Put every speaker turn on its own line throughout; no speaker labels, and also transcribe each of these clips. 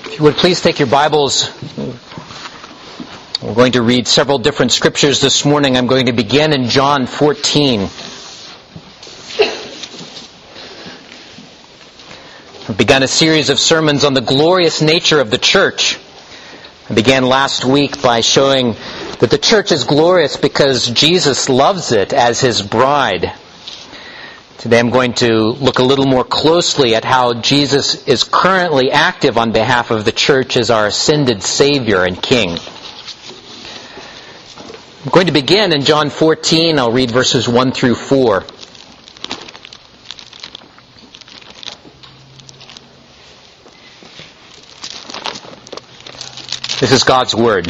If you would please take your Bibles. We're going to read several different scriptures this morning. I'm going to begin in John 14. We've begun a series of sermons on the glorious nature of the church. I began last week by showing that the church is glorious because Jesus loves it as His bride. Today I'm going to look a little more closely at how Jesus is currently active on behalf of the church as our ascended Savior and King. I'm going to begin in John 14. I'll read verses 1 through 4. This is God's Word.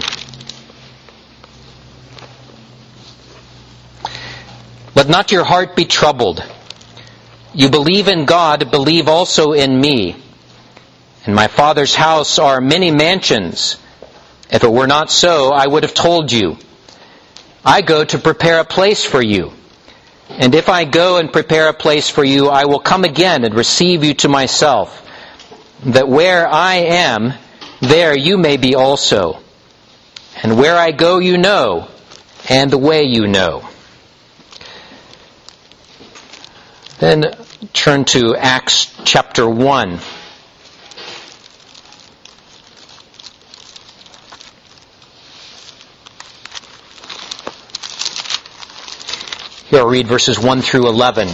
Let not your heart be troubled. You believe in God, believe also in me. In my Father's house are many mansions. If it were not so, I would have told you. I go to prepare a place for you. And if I go and prepare a place for you, I will come again and receive you to myself, that where I am, there you may be also. And where I go you know, and the way you know. Then turn to Acts chapter 1. Here I'll read verses 1 through 11.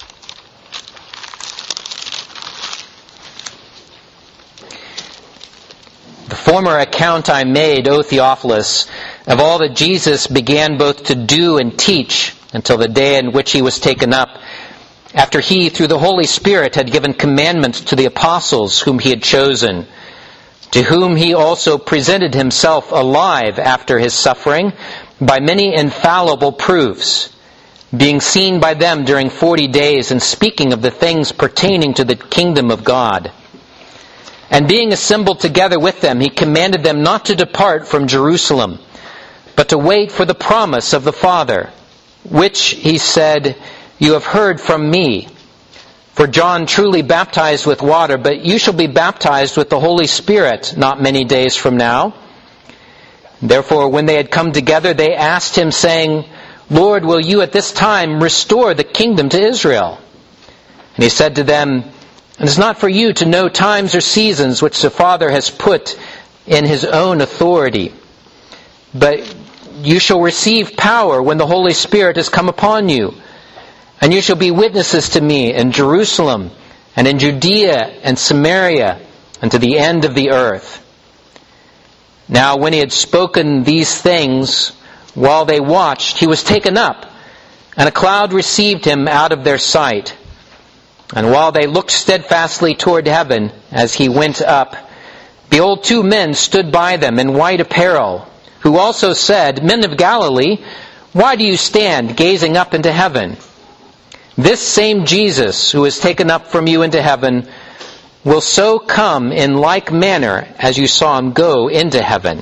The former account I made, O Theophilus, of all that Jesus began both to do and teach until the day in which He was taken up, after He, through the Holy Spirit, had given commandments to the apostles whom He had chosen, to whom He also presented Himself alive after His suffering by many infallible proofs, being seen by them during 40 days and speaking of the things pertaining to the kingdom of God. And being assembled together with them, He commanded them not to depart from Jerusalem, but to wait for the promise of the Father, which, He said, you have heard from me. For John truly baptized with water, but you shall be baptized with the Holy Spirit not many days from now. Therefore, when they had come together, they asked Him, saying, Lord, will you at this time restore the kingdom to Israel? And He said to them, it is not for you to know times or seasons which the Father has put in His own authority, but you shall receive power when the Holy Spirit has come upon you. And you shall be witnesses to me in Jerusalem and in Judea and Samaria and to the end of the earth. Now when He had spoken these things, while they watched, He was taken up, and a cloud received Him out of their sight. And while they looked steadfastly toward heaven as He went up, behold, 2 men stood by them in white apparel, who also said, Men of Galilee, why do you stand gazing up into heaven? This same Jesus, who is taken up from you into heaven, will so come in like manner as you saw Him go into heaven.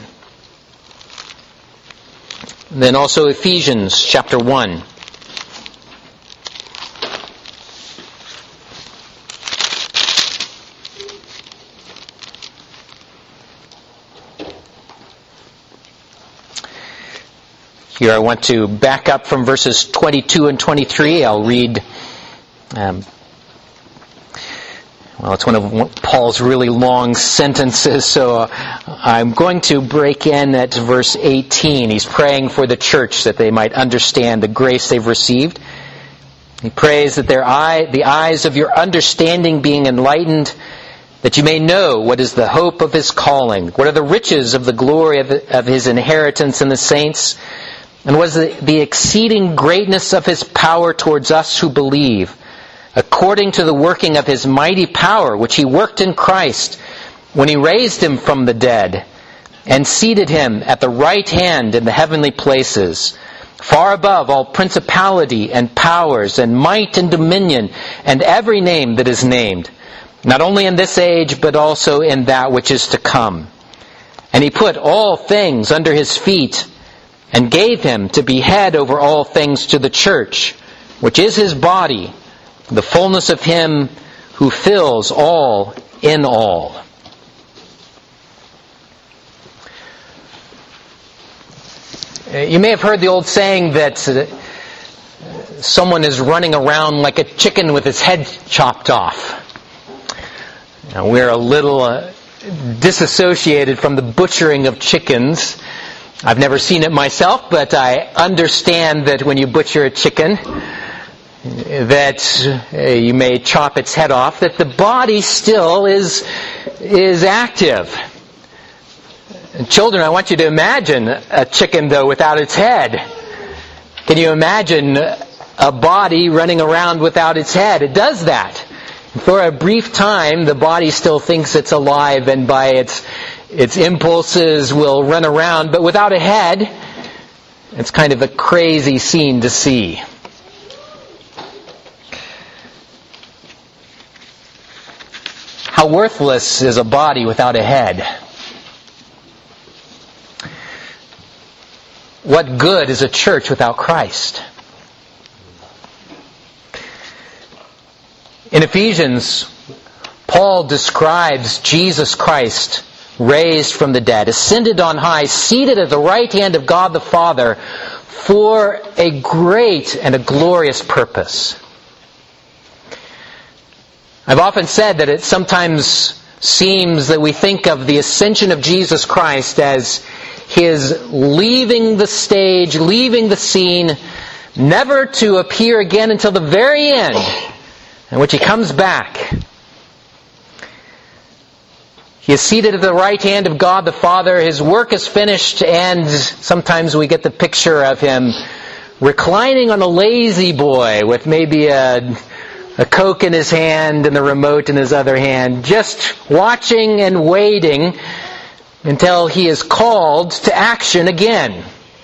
Then also Ephesians chapter 1. Here I want to back up from verses 22 and 23. I'll read, it's one of Paul's really long sentences, so I'm going to break in at verse 18. He's praying for the church that they might understand the grace they've received. He prays that the eyes of your understanding being enlightened, that you may know what is the hope of His calling, what are the riches of the glory of His inheritance in the saints, and what is the exceeding greatness of His power towards us who believe, according to the working of His mighty power, which He worked in Christ, when He raised Him from the dead, and seated Him at the right hand in the heavenly places, far above all principality and powers and might and dominion, and every name that is named, not only in this age, but also in that which is to come. And He put all things under His feet, and gave Him to be head over all things to the church, which is His body, the fullness of Him who fills all in all. You may have heard the old saying that someone is running around like a chicken with its head chopped off. Now, we're a little disassociated from the butchering of chickens. I've never seen it myself, but I understand that when you butcher a chicken, that you may chop its head off, that the body still is active. And children, I want you to imagine a chicken, though, without its head. Can you imagine a body running around without its head? It does that. For a brief time, the body still thinks it's alive, and by its impulses will run around. But without a head, it's kind of a crazy scene to see. How worthless is a body without a head? What good is a church without Christ? In Ephesians, Paul describes Jesus Christ raised from the dead, ascended on high, seated at the right hand of God the Father for a great and a glorious purpose. I've often said that it sometimes seems that we think of the ascension of Jesus Christ as His leaving the stage, leaving the scene, never to appear again until the very end, in which He comes back. He is seated at the right hand of God the Father. His work is finished, and sometimes we get the picture of Him reclining on a lazy boy with maybe a Coke in his hand and the remote in his other hand, just watching and waiting until He is called to action again.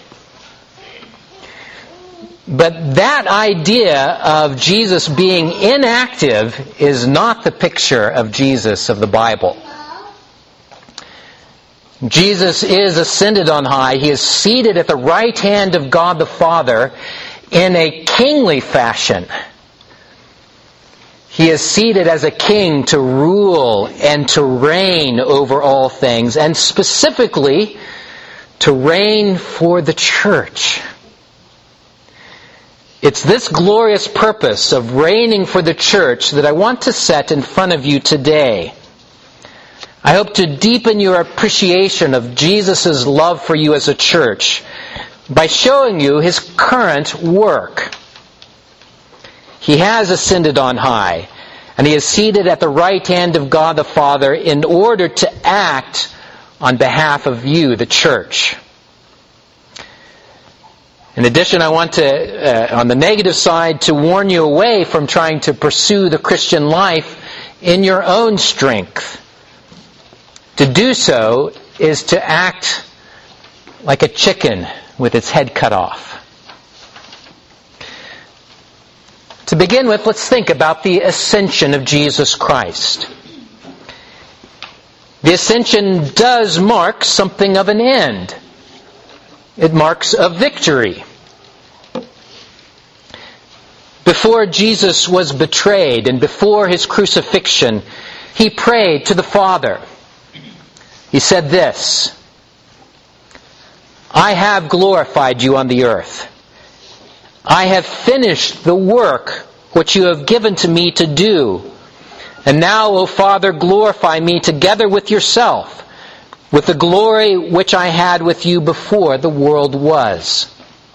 But that idea of Jesus being inactive is not the picture of Jesus of the Bible. Jesus is ascended on high. He is seated at the right hand of God the Father in a kingly fashion. He is seated as a king to rule and to reign over all things, and specifically to reign for the church. It's this glorious purpose of reigning for the church that I want to set in front of you today. I hope to deepen your appreciation of Jesus' love for you as a church by showing you His current work. He has ascended on high, and He is seated at the right hand of God the Father in order to act on behalf of you, the church. In addition, I want to, on the negative side, to warn you away from trying to pursue the Christian life in your own strength. To do so is to act like a chicken with its head cut off. To begin with, let's think about the ascension of Jesus Christ. The ascension does mark something of an end. It marks a victory. Before Jesus was betrayed and before His crucifixion, He prayed to the Father. He said this, "I have glorified you on the earth. I have finished the work which you have given to me to do. And now, O Father, glorify me together with yourself, with the glory which I had with you before the world was."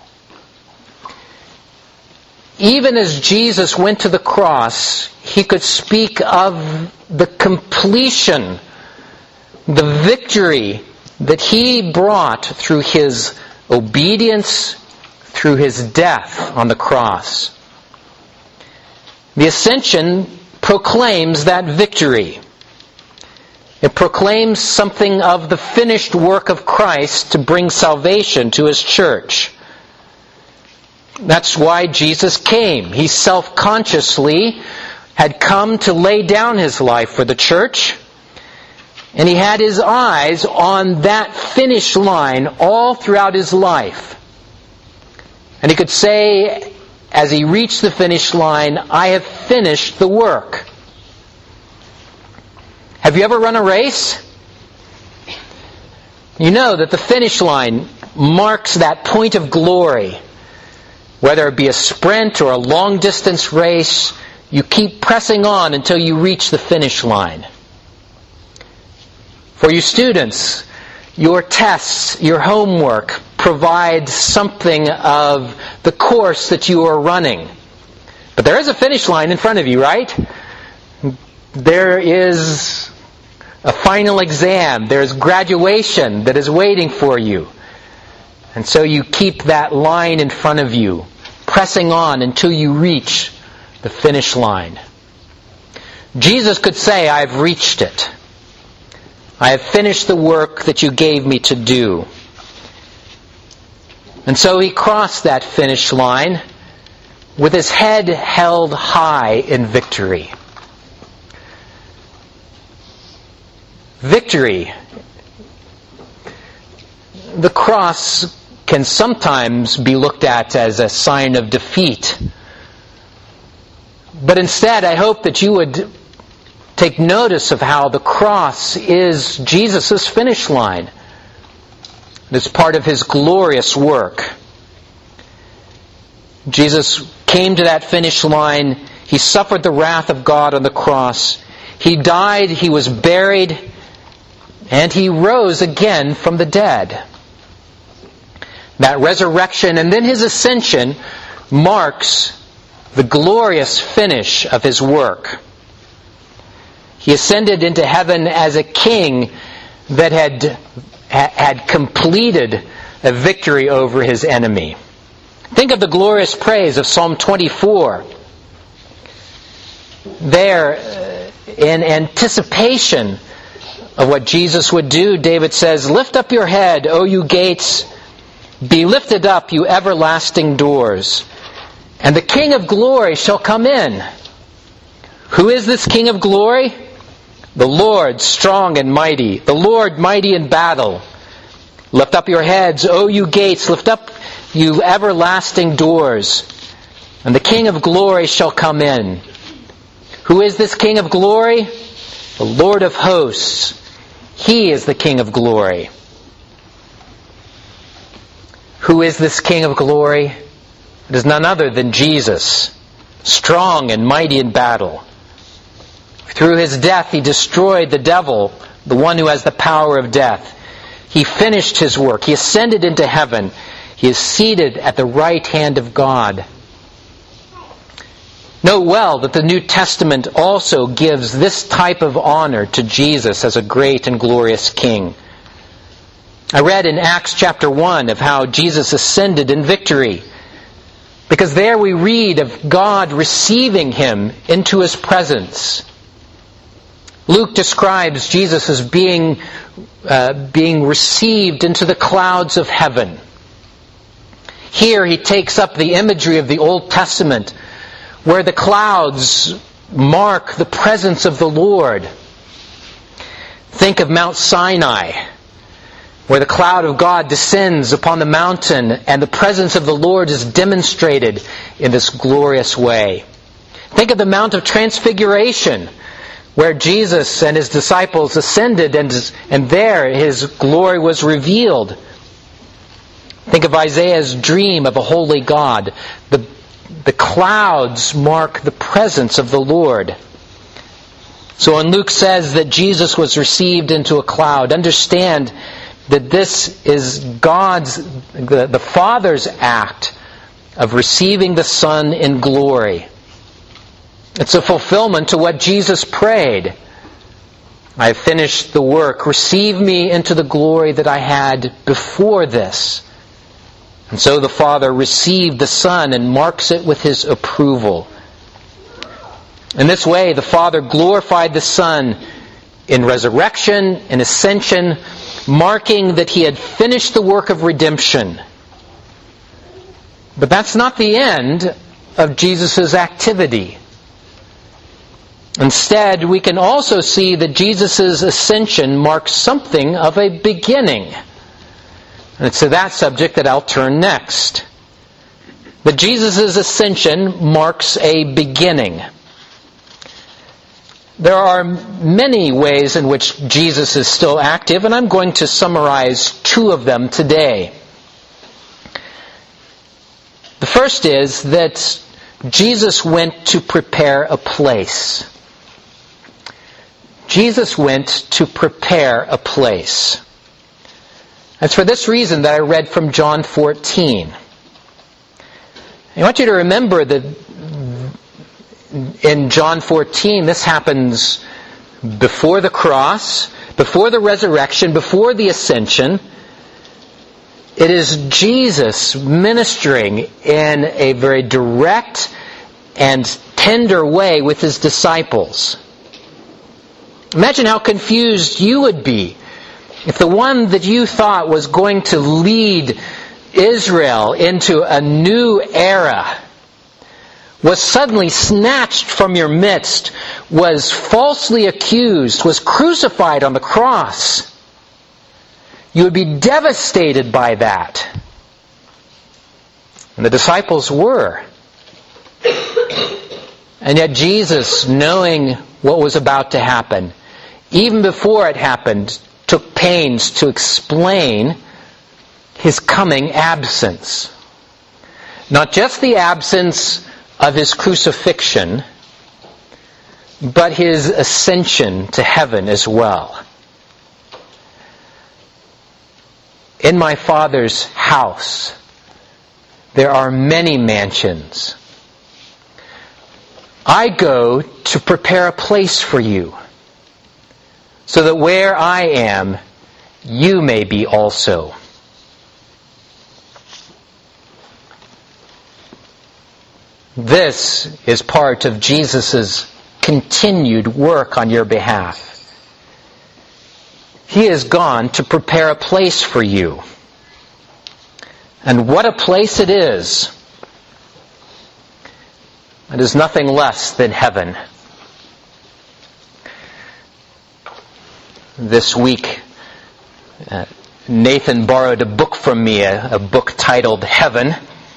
Even as Jesus went to the cross, He could speak of the completion, the victory that He brought through His obedience, through His death on the cross. The ascension proclaims that victory. It proclaims something of the finished work of Christ to bring salvation to His church. That's why Jesus came. He self-consciously had come to lay down His life for the church, and He had His eyes on that finish line all throughout His life. And He could say, as He reached the finish line, "I have finished the work." Have you ever run a race? You know that the finish line marks that point of glory. Whether it be a sprint or a long-distance race, you keep pressing on until you reach the finish line. For you students, your tests, your homework provide something of the course that you are running. But there is a finish line in front of you, right? There is a final exam. There's graduation that is waiting for you. And so you keep that line in front of you, pressing on until you reach the finish line. Jesus could say, "I've reached it. I have finished the work that you gave me to do." And so he crossed that finish line with his head held high in victory. Victory. The cross can sometimes be looked at as a sign of defeat. But instead, I hope that you would take notice of how the cross is Jesus' finish line. It's part of his glorious work. Jesus came to that finish line. He suffered the wrath of God on the cross. He died, he was buried, and he rose again from the dead. That resurrection and then his ascension marks the glorious finish of his work. He ascended into heaven as a king that had completed a victory over his enemy. Think of the glorious praise of Psalm 24. There, in anticipation of what Jesus would do, David says, "Lift up your head, O you gates, be lifted up, you everlasting doors, and the King of glory shall come in." Who is this King of glory? The Lord, strong and mighty, the Lord mighty in battle. Lift up your heads, O you gates, lift up, you everlasting doors, and the King of glory shall come in. Who is this King of glory? The Lord of hosts. He is the King of glory. Who is this King of glory? It is none other than Jesus, strong and mighty in battle. Through his death, he destroyed the devil, the one who has the power of death. He finished his work. He ascended into heaven. He is seated at the right hand of God. Note well that the New Testament also gives this type of honor to Jesus as a great and glorious King. I read in Acts chapter 1 of how Jesus ascended in victory, because there we read of God receiving him into his presence. Luke describes Jesus as being received into the clouds of heaven. Here he takes up the imagery of the Old Testament, where the clouds mark the presence of the Lord. Think of Mount Sinai, where the cloud of God descends upon the mountain and the presence of the Lord is demonstrated in this glorious way. Think of the Mount of Transfiguration, where Jesus and his disciples ascended and there his glory was revealed. Think of Isaiah's dream of a holy God. The clouds mark the presence of the Lord. So when Luke says that Jesus was received into a cloud, understand that this is the Father's act of receiving the Son in glory. It's a fulfillment to what Jesus prayed. I have finished the work. Receive me into the glory that I had before this. And so the Father received the Son and marks it with his approval. In this way, the Father glorified the Son in resurrection, in ascension, marking that he had finished the work of redemption. But that's not the end of Jesus' activity. Instead, we can also see that Jesus' ascension marks something of a beginning. And it's to that subject that I'll turn next. But Jesus' ascension marks a beginning. There are many ways in which Jesus is still active, and I'm going to summarize two of them today. The first is that Jesus went to prepare a place. Jesus went to prepare a place. It's for this reason that I read from John 14. I want you to remember that in John 14, this happens before the cross, before the resurrection, before the ascension. It is Jesus ministering in a very direct and tender way with his disciples. Imagine how confused you would be if the one that you thought was going to lead Israel into a new era was suddenly snatched from your midst, was falsely accused, was crucified on the cross. You would be devastated by that. And the disciples were. And yet Jesus, knowing what was about to happen, even before it happened, took pains to explain his coming absence. Not just the absence of his crucifixion, but his ascension to heaven as well. In my Father's house, there are many mansions. I go to prepare a place for you, so that where I am, you may be also. This is part of Jesus' continued work on your behalf. He has gone to prepare a place for you. And what a place it is! It is nothing less than heaven. This week, Nathan borrowed a book from me, a book titled Heaven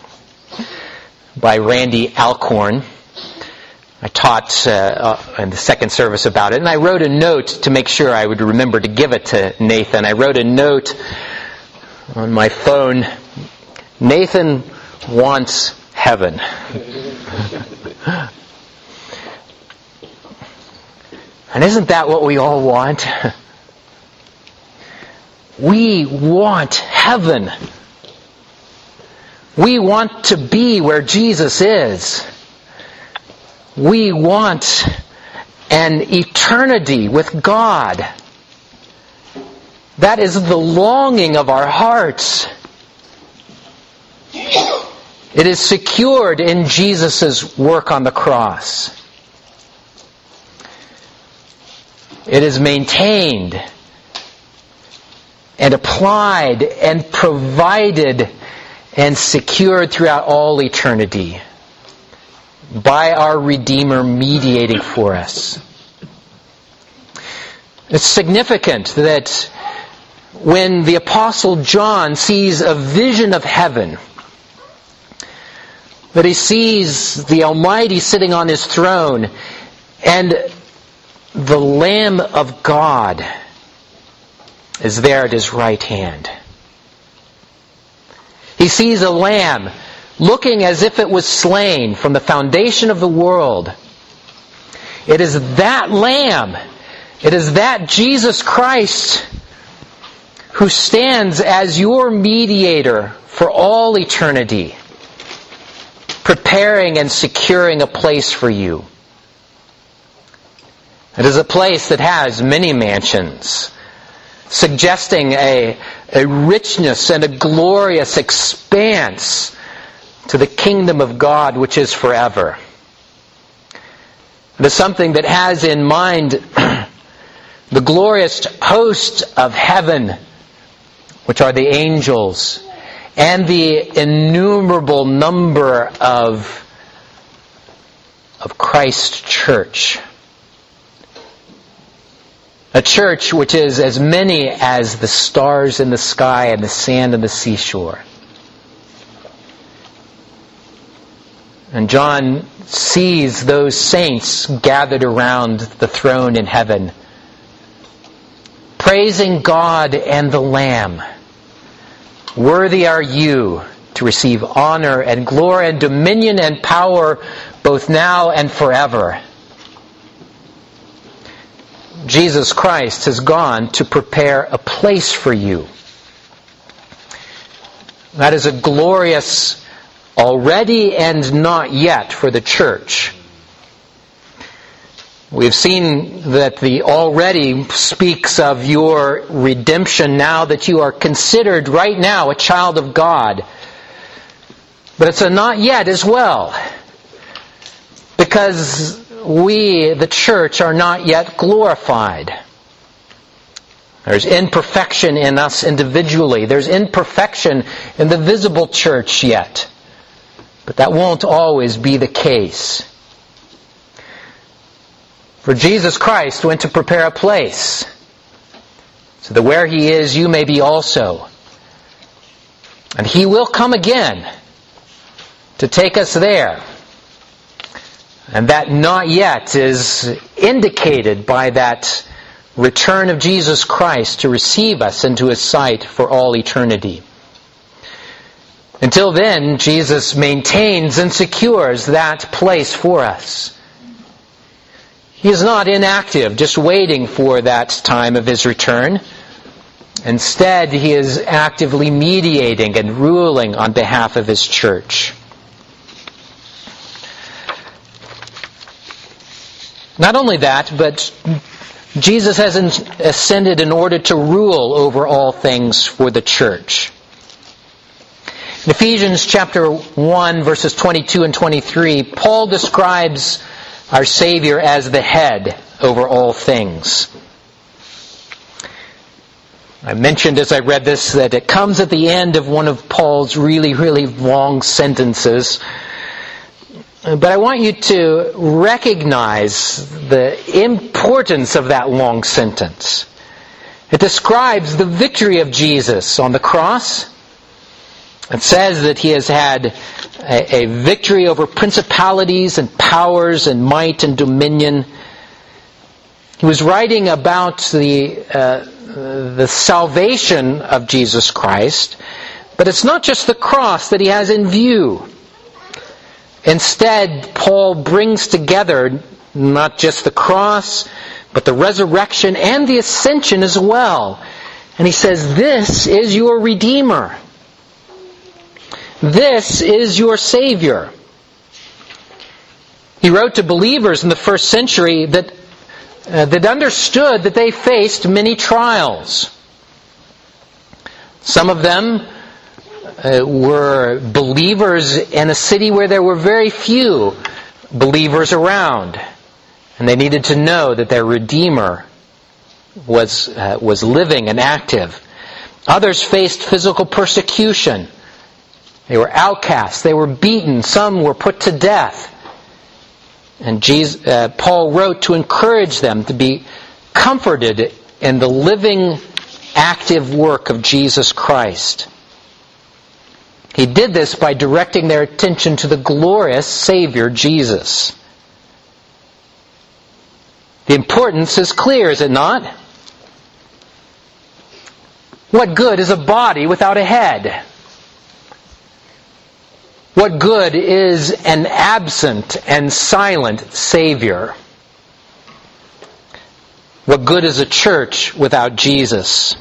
by Randy Alcorn. I taught in the second service about it, and I wrote a note to make sure I would remember to give it to Nathan. I wrote a note on my phone, Nathan wants heaven. And isn't that what we all want? We want heaven. We want to be where Jesus is. We want an eternity with God. That is the longing of our hearts. It is secured in Jesus' work on the cross. It is maintained and applied and provided and secured throughout all eternity by our Redeemer mediating for us. It's significant that when the Apostle John sees a vision of heaven, that he sees the Almighty sitting on his throne and the Lamb of God is there at his right hand. He sees a lamb looking as if it was slain from the foundation of the world. It is that lamb, it is that Jesus Christ who stands as your mediator for all eternity, preparing and securing a place for you. It is a place that has many mansions, suggesting a richness and a glorious expanse to the kingdom of God which is forever. It is something that has in mind the glorious host of heaven, which are the angels, and the innumerable number of Christ's church. A church which is as many as the stars in the sky and the sand on the seashore. And John sees those saints gathered around the throne in heaven, praising God and the Lamb. Worthy are you to to receive honor and glory and dominion and power both now and forever. Jesus Christ has gone to prepare a place for you. That is a glorious already and not yet for the church. We've seen that the already speaks of your redemption now that you are considered right now a child of God. But it's a not yet as well. Because we, the church, are not yet glorified. There's imperfection in us individually. There's imperfection in the visible church yet. But that won't always be the case. For Jesus Christ went to prepare a place, so that where He is, you may be also. And He will come again to take us there. And that not yet is indicated by that return of Jesus Christ to receive us into His sight for all eternity. Until then, Jesus maintains and secures that place for us. He is not inactive, just waiting for that time of His return. Instead, He is actively mediating and ruling on behalf of His church. Not only that, but Jesus has ascended in order to rule over all things for the church. In Ephesians chapter 1, verses 22 and 23, Paul describes our Savior as the head over all things. I mentioned as I read this that it comes at the end of one of Paul's really, really long sentences. But I want you to recognize the importance of that long sentence. It describes the victory of Jesus on the cross. It says that He has had a victory over principalities and powers and might and dominion. He was writing about the salvation of Jesus Christ, but it's not just the cross that he has in view. Instead, Paul brings together not just the cross, but the resurrection and the ascension as well. And he says, this is your Redeemer. This is your Savior. He wrote to believers in the first century that understood that they faced many trials. Some of them were believers in a city where there were very few believers around. And they needed to know that their Redeemer was living and active. Others faced physical persecution. They were outcasts. They were beaten. Some were put to death. And Paul wrote to encourage them to be comforted in the living, active work of Jesus Christ. He did this by directing their attention to the glorious Savior, Jesus. The importance is clear, is it not? What good is a body without a head? What good is an absent and silent Savior? What good is a church without Jesus?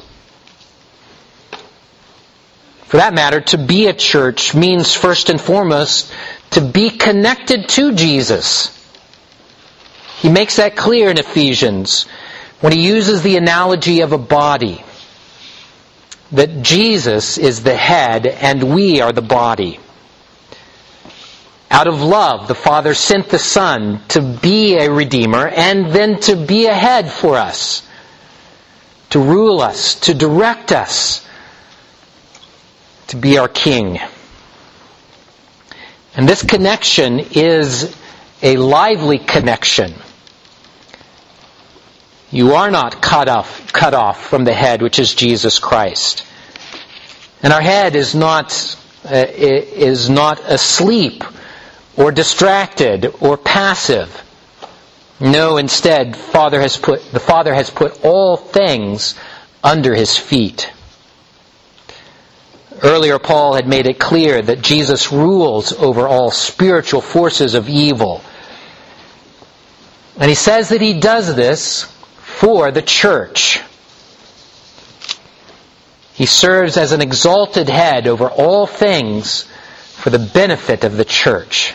For that matter, to be a church means first and foremost to be connected to Jesus. He makes that clear in Ephesians when he uses the analogy of a body. That Jesus is the head and we are the body. Out of love, the Father sent the Son to be a Redeemer and then to be a head for us. To rule us, to direct us, to be our King. And this connection is a lively connection. You are not cut off from the head, which is Jesus Christ. And our head is not asleep or distracted or passive. No, instead, the Father has put all things under His feet. Earlier, Paul had made it clear that Jesus rules over all spiritual forces of evil. And he says that he does this for the church. He serves as an exalted head over all things for the benefit of the church.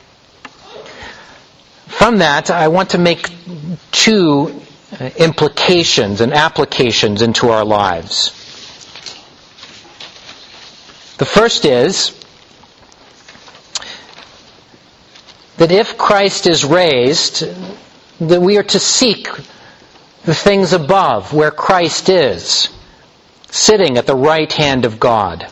From that, I want to make two implications and applications into our lives. The first is that if Christ is raised, that we are to seek the things above, where Christ is, sitting at the right hand of God.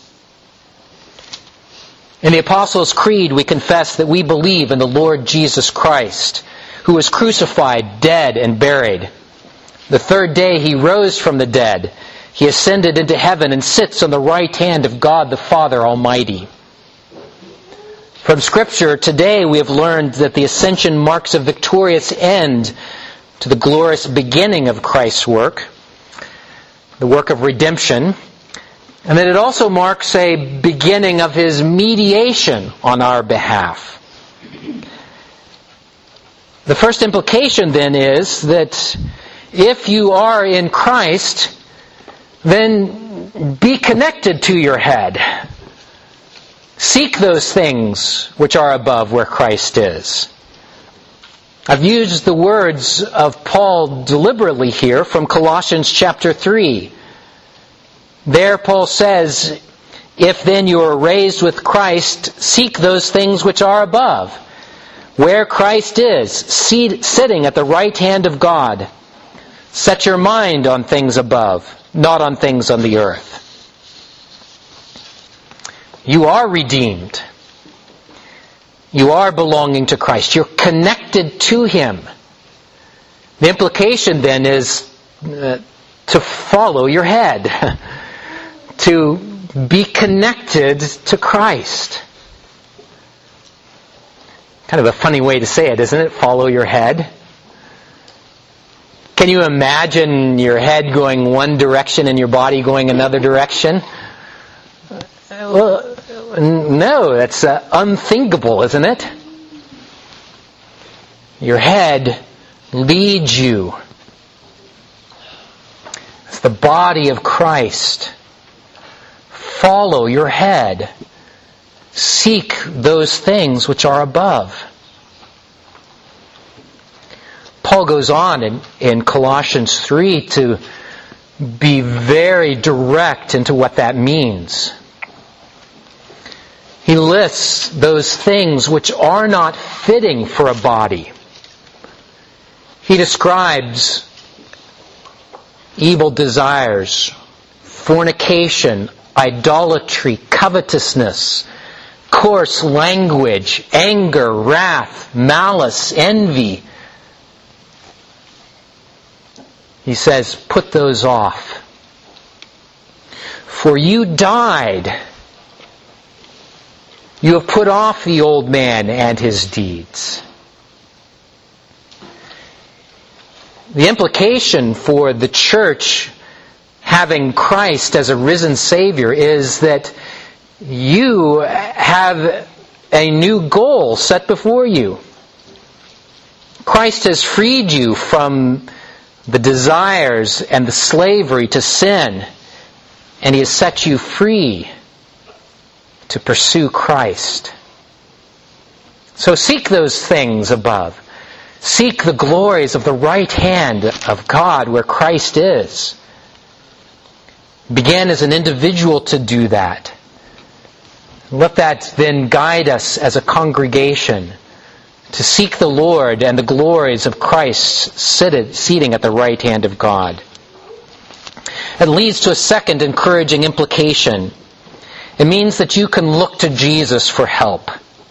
In the Apostles' Creed, we confess that we believe in the Lord Jesus Christ, who was crucified, dead, and buried. The third day he rose from the dead. He ascended into heaven and sits on the right hand of God the Father Almighty. From Scripture, today we have learned that the ascension marks a victorious end to the glorious beginning of Christ's work, the work of redemption, and that it also marks a beginning of His mediation on our behalf. The first implication then is that if you are in Christ, then be connected to your head. Seek those things which are above, where Christ is. I've used the words of Paul deliberately here from Colossians chapter 3. There Paul says, "If then you are raised with Christ, seek those things which are above, where Christ is, sitting at the right hand of God. Set your mind on things above, not on things on the earth." You are redeemed. You are belonging to Christ. You're connected to Him. The implication then is to follow your head, to be connected to Christ. Kind of a funny way to say it, isn't it? Follow your head. Can you imagine your head going one direction and your body going another direction? Well, no, that's unthinkable, isn't it? Your head leads you. It's the body of Christ. Follow your head. Seek those things which are above. Paul goes on in Colossians 3 to be very direct into what that means. He lists those things which are not fitting for a body. He describes evil desires, fornication, idolatry, covetousness, coarse language, anger, wrath, malice, envy. He says, put those off. For you died. You have put off the old man and his deeds. The implication for the church having Christ as a risen Savior is that you have a new goal set before you. Christ has freed you from the desires and the slavery to sin, and He has set you free to pursue Christ. So seek those things above. Seek the glories of the right hand of God where Christ is. Begin as an individual to do that. Let that then guide us as a congregation to seek the Lord and the glories of Christ seating at the right hand of God. It leads to a second encouraging implication. It means that you can look to Jesus for help.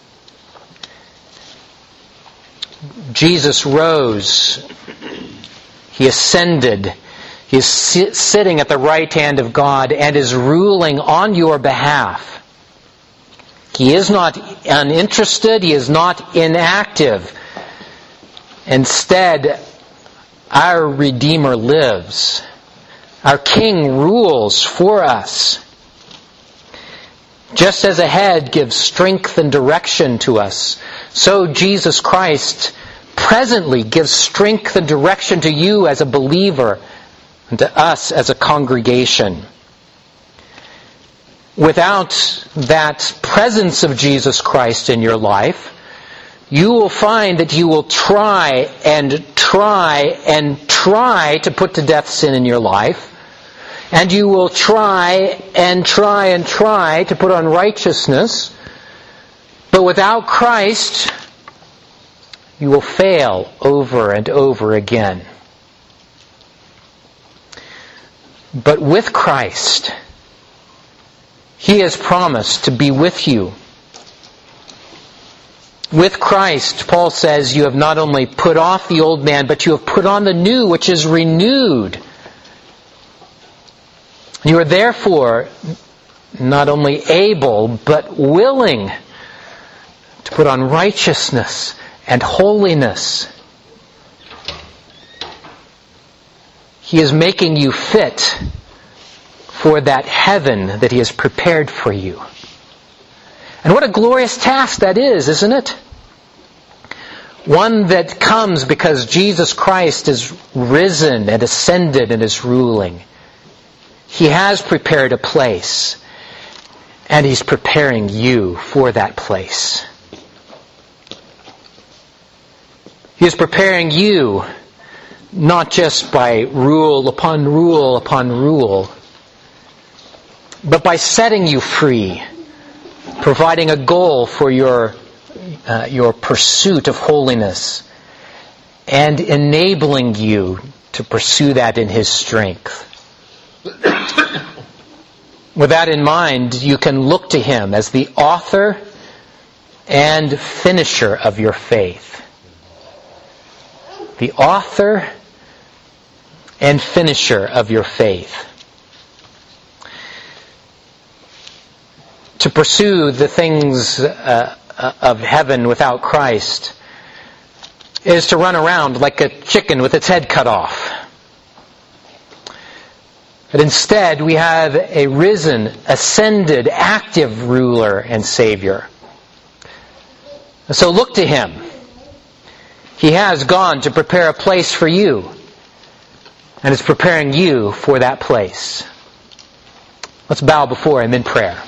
Jesus rose. He ascended. He is sitting at the right hand of God and is ruling on your behalf. He is not uninterested. He is not inactive. Instead, our Redeemer lives. Our King rules for us. Just as a head gives strength and direction to us, so Jesus Christ presently gives strength and direction to you as a believer and to us as a congregation. Without that presence of Jesus Christ in your life, you will find that you will try and try and try to put to death sin in your life. And you will try and try and try to put on righteousness. But without Christ, you will fail over and over again. But with Christ, He has promised to be with you. With Christ, Paul says, you have not only put off the old man, but you have put on the new, which is renewed. You are therefore not only able, but willing to put on righteousness and holiness. He is making you fit for that heaven that He has prepared for you. And what a glorious task that is, isn't it? One that comes because Jesus Christ is risen and ascended and is ruling. He has prepared a place, and He's preparing you for that place. He is preparing you not just by rule upon rule upon rule, but by setting you free, providing a goal for your pursuit of holiness, and enabling you to pursue that in His strength. With that in mind, you can look to Him as the author and finisher of your faith. The author and finisher of your faith. To pursue the things of heaven without Christ is to run around like a chicken with its head cut off. But instead, we have a risen, ascended, active ruler and Savior. And so look to Him. He has gone to prepare a place for you, and is preparing you for that place. Let's bow before Him in prayer.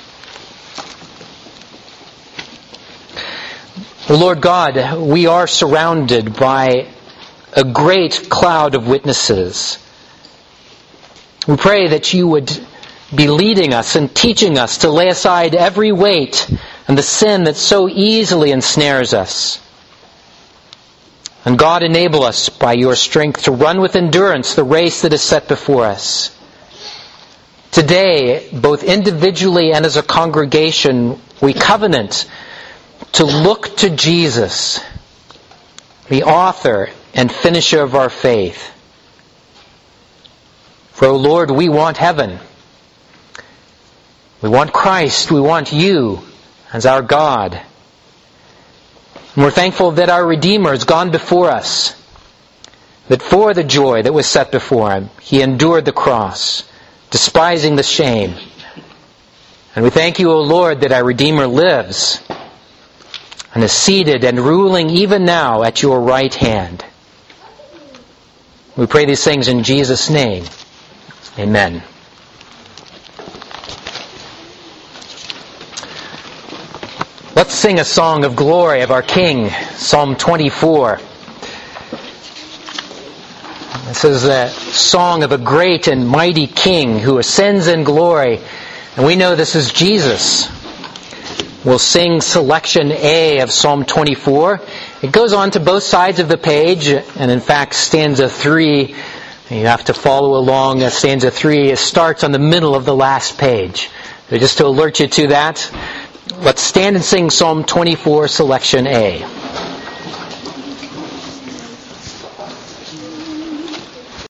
Lord God, we are surrounded by a great cloud of witnesses. We pray that You would be leading us and teaching us to lay aside every weight and the sin that so easily ensnares us. And God, enable us by Your strength to run with endurance the race that is set before us. Today, both individually and as a congregation, we covenant to look to Jesus, the author and finisher of our faith. For, O Lord, we want heaven. We want Christ. We want You as our God. And we're thankful that our Redeemer has gone before us, that for the joy that was set before Him, He endured the cross, despising the shame. And we thank You, O Lord, that our Redeemer lives and is seated and ruling even now at Your right hand. We pray these things in Jesus' name. Amen. Let's sing a song of glory of our King, Psalm 24. This is a song of a great and mighty King who ascends in glory, and we know this is Jesus. We'll sing selection A of Psalm 24. It goes on to both sides of the page, and in fact, stanza 3, you have to follow along. Stanza 3 starts on the middle of the last page. So just to alert you to that, let's stand and sing Psalm 24, selection A.